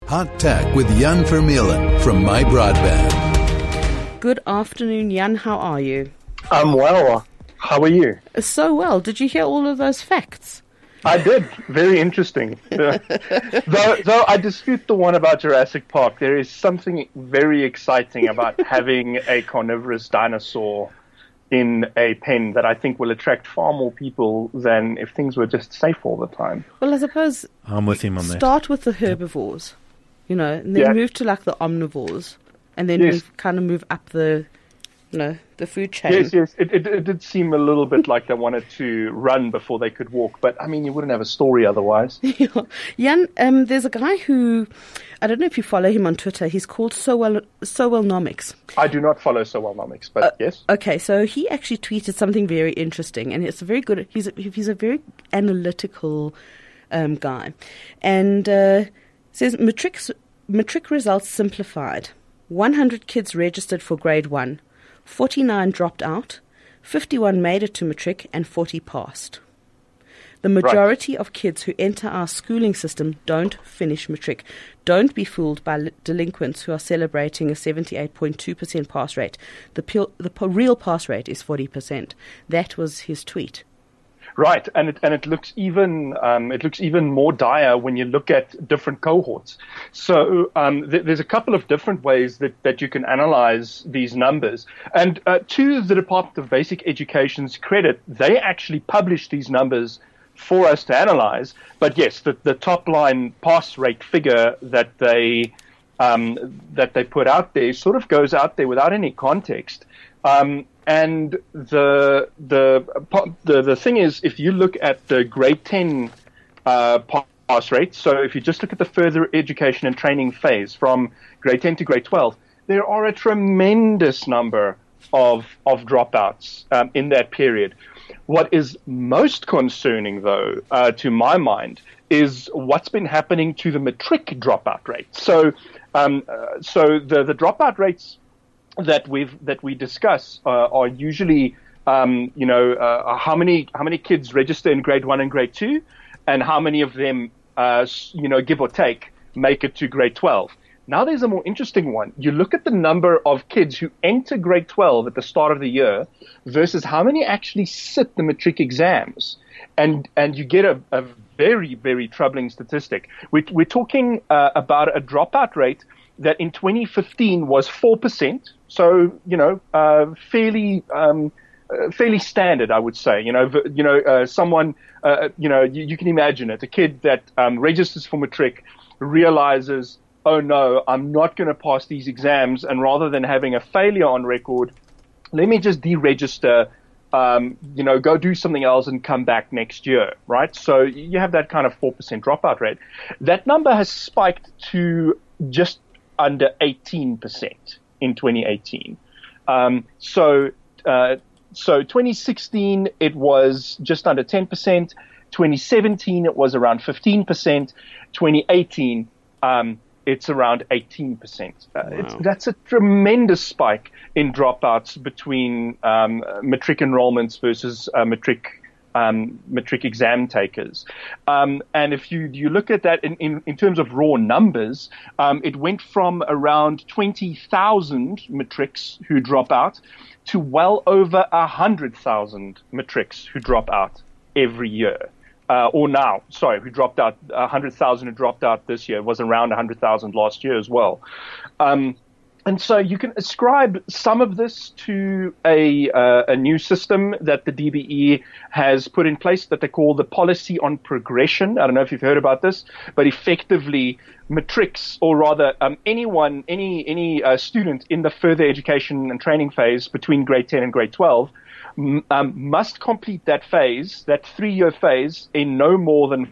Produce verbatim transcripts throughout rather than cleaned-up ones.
Hot Tech with Jan Vermeulen from My Broadband. Good afternoon, Jan. How are you? I'm well. How are you? So well. Did you hear all of those facts? I did. Very interesting. though, though I dispute the one about Jurassic Park. There is something very exciting about having a carnivorous dinosaur in a pen that I think will attract far more people than if things were just safe all the time. Well, I suppose I'm with him on that. Start with the herbivores, you know, and then Yeah. move to like the omnivores, and then Yes. move, kind of move up the, you know, the food chain. Yes, yes. It, it, it did seem a little bit like they wanted to run before they could walk, but I mean, you wouldn't have a story otherwise. Jan, um, there's a guy who, I don't know if you follow him on Twitter. He's called Sowell Sowellnomics. I do not follow Sowellnomics, but Uh, yes. Okay, so he actually tweeted something very interesting, and it's a very good. He's a, he's a very analytical um, guy, and uh, says matric matric results simplified. one hundred kids registered for grade one, forty-nine dropped out, fifty-one made it to matric, and forty passed. The majority right. of kids who enter our schooling system don't finish matric. Don't be fooled by li- delinquents who are celebrating a seventy-eight point two percent pass rate. The, pil- the p- real pass rate is forty percent. That was his tweet. Right, and it and it looks even um, it looks even more dire when you look at different cohorts. So um, th- there's a couple of different ways that, that you can analyze these numbers. And uh, to the Department of Basic Education's credit, they actually publish these numbers for us to analyze. But yes, the, the top line pass rate figure that they um, that they put out there sort of goes out there without any context. Um, and the, the the the thing is, if you look at the grade ten uh, pass rate, so if you just look at the further education and training phase from grade ten to grade twelve, there are a tremendous number of of dropouts um, in that period. What is most concerning, though, uh, to my mind, is what's been happening to the matric dropout rate. So, um, uh, so the the dropout rates that we've that we discuss uh, are usually, um, you know, uh, how many how many kids register in grade one and grade two, and how many of them, uh, you know, give or take, make it to grade twelve. Now there's a more interesting one. You look at the number of kids who enter grade twelve at the start of the year versus how many actually sit the matric exams. And and you get a, a very, very troubling statistic. We, we're talking uh, about a dropout rate that in twenty fifteen was four percent. So, you know, uh, fairly um, uh, fairly standard, I would say. You know, you know, uh, someone, uh, you know, you, you can imagine it. A kid that um, registers for matric realizes, oh no, I'm not going to pass these exams, and rather than having a failure on record, let me just deregister, um, you know, go do something else and come back next year, right? So you have that kind of four percent dropout rate. That number has spiked to just under eighteen percent in twenty eighteen. Um, so, uh, so twenty sixteen, it was just under ten percent. twenty seventeen, it was around fifteen percent. twenty eighteen, um, it's around eighteen percent. Uh, wow. it's, that's a tremendous spike in dropouts between um, matric enrollments versus uh, matric um, matric exam takers. Um, and if you you look at that in, in, in terms of raw numbers, um, it went from around twenty thousand matrics who drop out to well over one hundred thousand matrics who drop out every year. Uh, or now, sorry, who dropped out, one hundred thousand who dropped out this year. It was around one hundred thousand last year as well. Um, and so you can ascribe some of this to a, uh, a new system that the D B E has put in place that they call the Policy on Progression. I don't know if you've heard about this, but effectively matrics, or rather um, anyone, any, any uh, student in the further education and training phase between grade ten and grade twelve Um, must complete that phase, that three-year phase, in no more than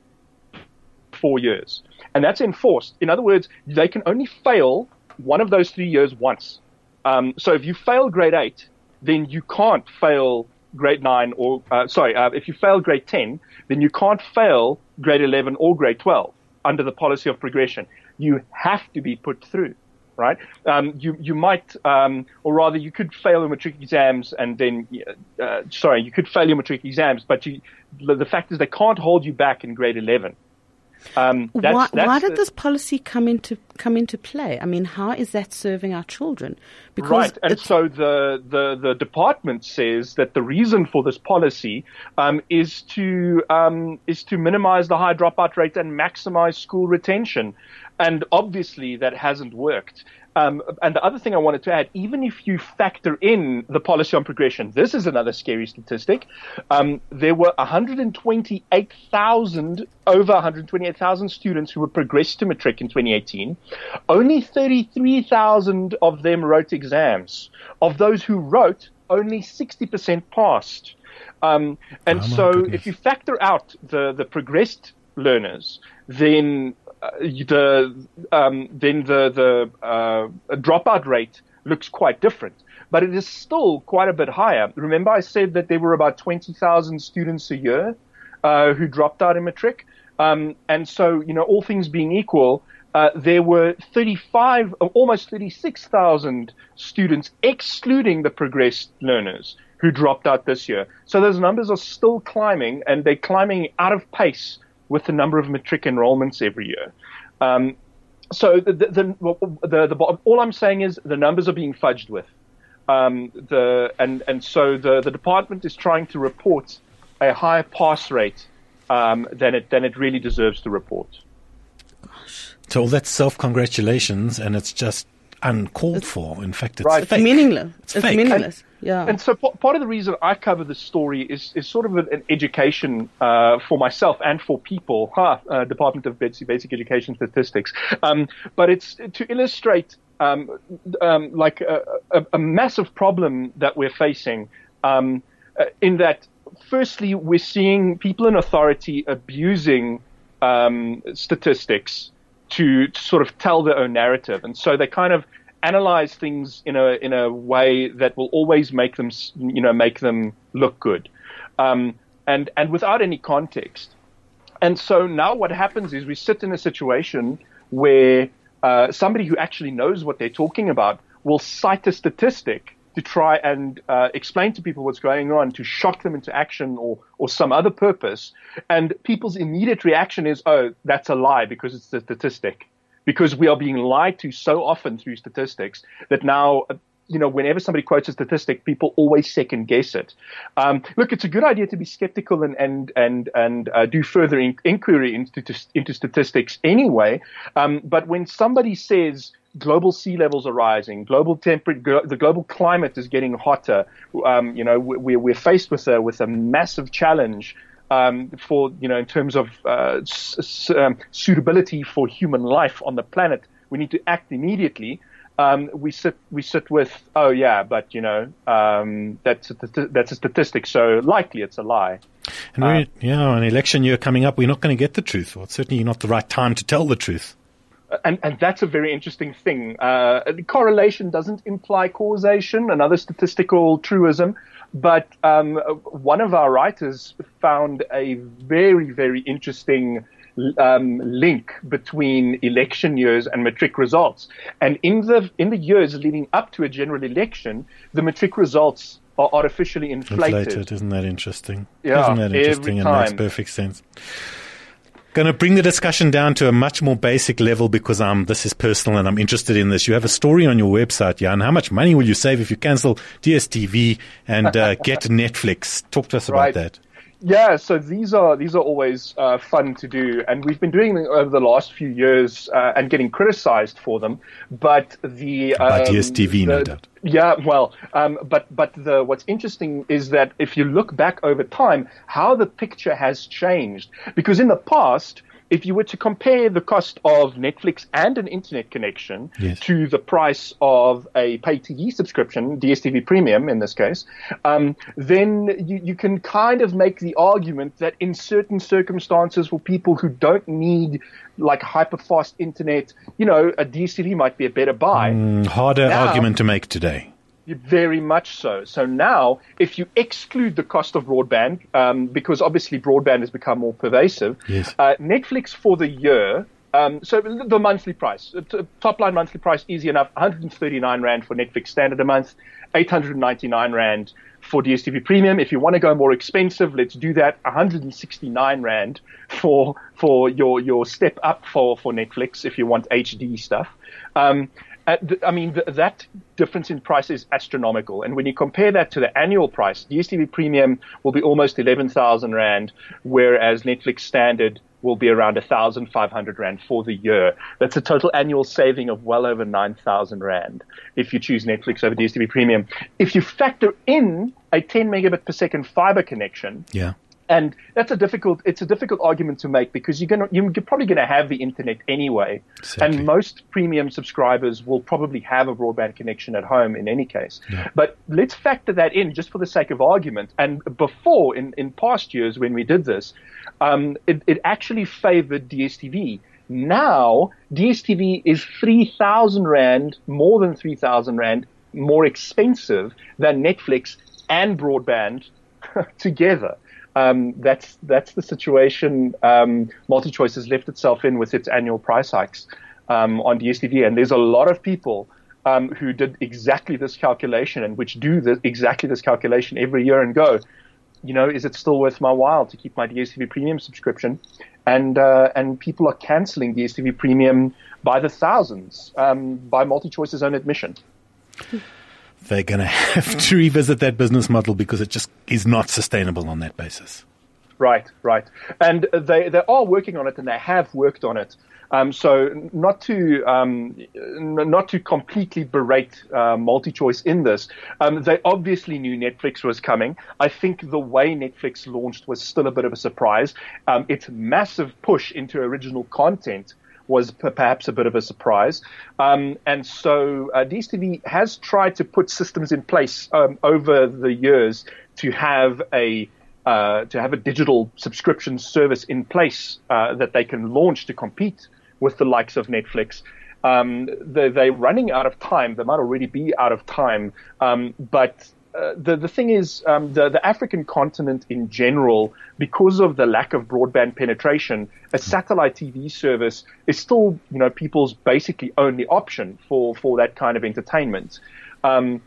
four years. And that's enforced. In other words, they can only fail one of those three years once. Um, so if you fail grade eight, then you can't fail grade nine or, uh, sorry, uh, if you fail grade ten, then you can't fail grade eleven or grade twelve under the policy of progression. You have to be put through. Right? Um, you, you might, um, or rather you could fail your matric exams and then, uh, sorry, you could fail your matric exams, but you, the fact is they can't hold you back in grade eleven. Um, that's, why that's why did the, this policy come into come into play? I mean, how is that serving our children? Because right, and so the, the, the department says that the reason for this policy um, is to um, is to minimize the high dropout rate and maximize school retention, and obviously that hasn't worked. Um, and the other thing I wanted to add, even if you factor in the policy on progression, this is another scary statistic. Um, there were one hundred twenty-eight thousand, over one hundred twenty-eight thousand students who were progressed to matric in twenty eighteen. Only thirty-three thousand of them wrote exams. Of those who wrote, only sixty percent passed. Um, and oh so goodness. if you factor out the, the progressed learners, then Uh, the um, then the the uh, dropout rate looks quite different, but it is still quite a bit higher. Remember, I said that there were about twenty thousand students a year uh, who dropped out in matric, um, and so you know, all things being equal, uh, there were thirty-five, almost thirty-six thousand students, excluding the progressed learners, who dropped out this year. So those numbers are still climbing, and they're climbing out of pace with the number of matric enrollments every year. Um, so the, the, the, the, the, all I'm saying is the numbers are being fudged with. Um, the, and, and so the, the department is trying to report a higher pass rate um, than it than it really deserves to report. So all that's self-congratulations, and it's just uncalled for. In fact, it's Right. it's fake. meaningless. It's It's, fake. meaningless. Yeah. And so p- part of the reason I cover this story is, is sort of an, an education uh, for myself and for people, huh, uh, Department of Basic, Basic Education Statistics. Um, but it's to illustrate um, um, like a, a, a massive problem that we're facing um, uh, in that, firstly, we're seeing people in authority abusing um, statistics to, to sort of tell their own narrative. And so they kind of analyze things in a in a way that will always make them, you know, make them look good, um, and and without any context. And so now what happens is we sit in a situation where uh, somebody who actually knows what they're talking about will cite a statistic to try and uh, explain to people what's going on, to shock them into action or or some other purpose. And people's immediate reaction is, oh, that's a lie because it's a statistic. Because we are being lied to so often through statistics that now, you know, whenever somebody quotes a statistic, people always second guess it. Um, look, it's a good idea to be skeptical and and and and uh, do further in- inquiry into into statistics anyway. Um, but when somebody says global sea levels are rising, global temperature, the global climate is getting hotter, um, you know, we're we're faced with a with a massive challenge. Um, for, you know, in terms of uh, s- um, suitability for human life on the planet, we need to act immediately. Um, we sit we sit with, oh yeah, but you know, um, that's a, that's a statistic, so likely it's a lie. And uh, we're, yeah, an election year coming up, we're not going to get the truth, or it's certainly not the right time to tell the truth. And, and that's a very interesting thing. Uh, correlation doesn't imply causation, another statistical truism. But um, one of our writers found a very, very interesting um, link between election years and matric results. And in the in the years leading up to a general election, the matric results are artificially inflated. Inflated, isn't that interesting? Yeah, isn't that interesting? every It makes time. perfect sense. Going to bring the discussion down to a much more basic level because um, this is personal and I'm interested in this. You have a story on your website, Jan. How much money will you save if you cancel D S T V and uh, get Netflix? Talk to us Right. about that. Yeah, so these are these are always uh, fun to do, and we've been doing them over the last few years uh, and getting criticized for them. But the By um, D S T V, no the- doubt. Yeah, well, um, but but the what's interesting is that if you look back over time, how the picture has changed. Because in the past, if you were to compare the cost of Netflix and an internet connection Yes. to the price of a pay T V subscription, D S T V Premium in this case, um, then you, you can kind of make the argument that in certain circumstances for people who don't need like hyper-fast internet, you know, a D S T V might be a better buy. Mm, harder Now- argument to make today. Very much so. So now, if you exclude the cost of broadband, um, because obviously broadband has become more pervasive, Yes. uh, Netflix for the year, um, so the monthly price, uh, t- top line monthly price, easy enough, one hundred thirty-nine Rand for Netflix standard a month, eight hundred ninety-nine Rand for D S T V Premium. If you want to go more expensive, let's do that. one hundred sixty-nine rand for for your your step up for for Netflix if you want H D stuff. Um, I mean, th- that difference in price is astronomical. And when you compare that to the annual price, D S T V Premium will be almost eleven thousand rand, whereas Netflix Standard will be around one thousand five hundred rand for the year. That's a total annual saving of well over nine thousand rand if you choose Netflix over D S T V Premium. If you factor in a ten megabit per second fiber connection, yeah. And that's a difficult, it's a difficult argument to make because you're going to, you're probably going to have the internet anyway. Exactly. And most premium subscribers will probably have a broadband connection at home in any case. Yeah. But let's factor that in just for the sake of argument. And before, in, in past years when we did this, um, it, it actually favored D S T V. Now, D S T V is three thousand rand, more than three thousand rand, more expensive than Netflix and broadband together. Um, that's that's the situation um, MultiChoice has left itself in with its annual price hikes um, on D S T V. And there's a lot of people um, who did exactly this calculation and which do the, exactly this calculation every year and go, you know, is it still worth my while to keep my D S T V Premium subscription? And uh, and people are canceling D S T V Premium by the thousands um, by MultiChoice's own admission. They're going to have to revisit that business model because it just is not sustainable on that basis. Right, right. And they, they are working on it, and they have worked on it. Um, so not to um, not to completely berate uh, MultiChoice in this, um, they obviously knew Netflix was coming. I think the way Netflix launched was still a bit of a surprise. Um, its massive push into original content was perhaps a bit of a surprise. Um, and so uh, D S T V has tried to put systems in place um, over the years to have a uh, to have a digital subscription service in place uh, that they can launch to compete with the likes of Netflix. Um, they're, they're running out of time. They might already be out of time. Um, but Uh, the the thing is, um, the the African continent in general, because of the lack of broadband penetration, a satellite T V service is still, you know, people's basically only option for for that kind of entertainment. Um,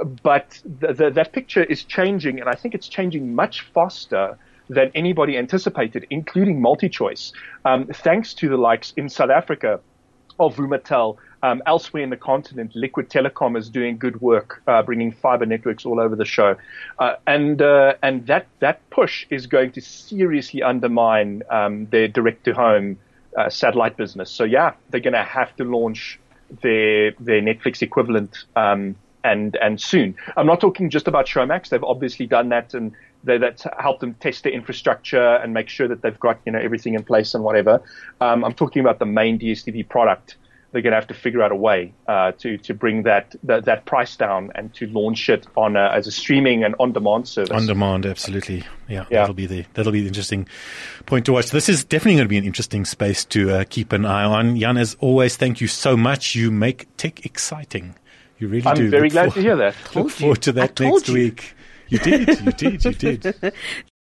but the, the, that picture is changing, and I think it's changing much faster than anybody anticipated, including MultiChoice, um, thanks to the likes in South Africa of Vumatel. Um, elsewhere in the continent, Liquid Telecom is doing good work, uh, bringing fiber networks all over the show, uh, and uh, and that that push is going to seriously undermine um, their direct-to-home uh, satellite business. So yeah, they're going to have to launch their their Netflix equivalent, um, and and soon. I'm not talking just about Showmax. They've obviously done that, and they, that's helped them test their infrastructure and make sure that they've got, you know, everything in place and whatever. Um, I'm talking about the main D S T V product. They're going to have to figure out a way uh, to to bring that, that that price down and to launch it on a, as a streaming and on-demand service. On demand, absolutely. Yeah, yeah, that'll be the that'll be the interesting point to watch. This is definitely going to be an interesting space to uh, keep an eye on. Jan, as always, thank you so much. You make tech exciting. You really I'm do. I'm very look glad for, to hear that. Look forward to that I next you. week. You did. You did. You did.